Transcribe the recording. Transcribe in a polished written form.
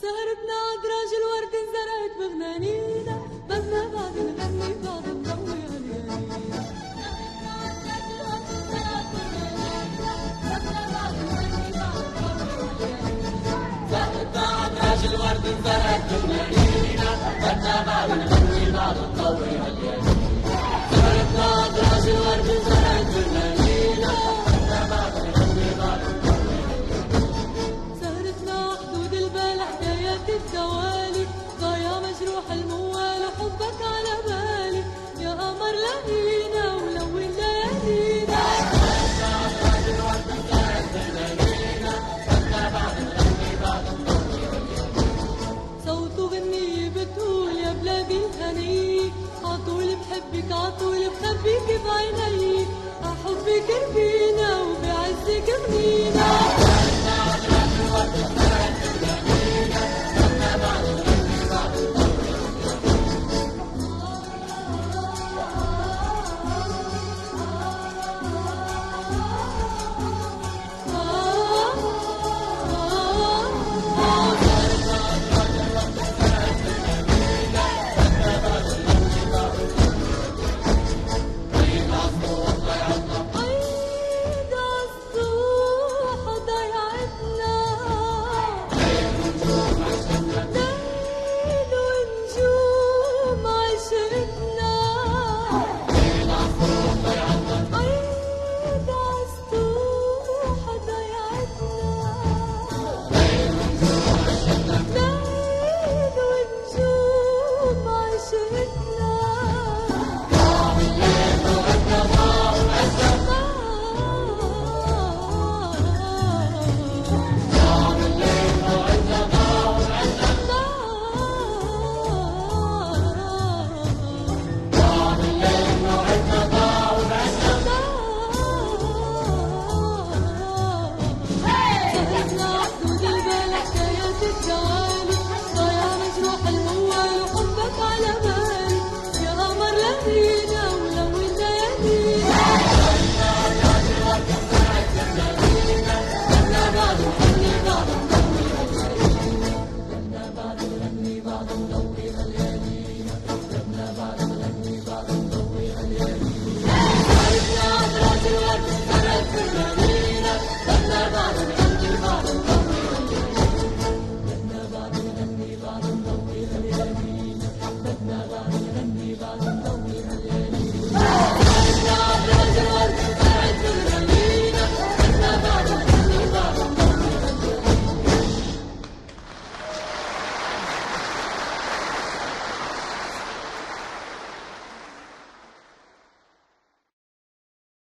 سهرتنا عدراج الورد انزرعت بغنانينا، بدنا بعد نغني بعد نضوي هاليالينا. سهرتنا عدراج الورد انزرعت بغنانينا، بدنا بعد نغني بعد نضوي هاليالينا. سهرتنا عدراج الورد انزرعت بغنانينا، بدنا بعد نغني بعد نضوي هاليالينا. سهرتنا عدراج الورد انزرعت بغنانينا، بدنا بعد نغني بعد نضوي هاليالينا. سهرتنا حدود البال حكايات الدوالي، ضايع مجروح الموال وحبك على بالي، يا قمر لقينا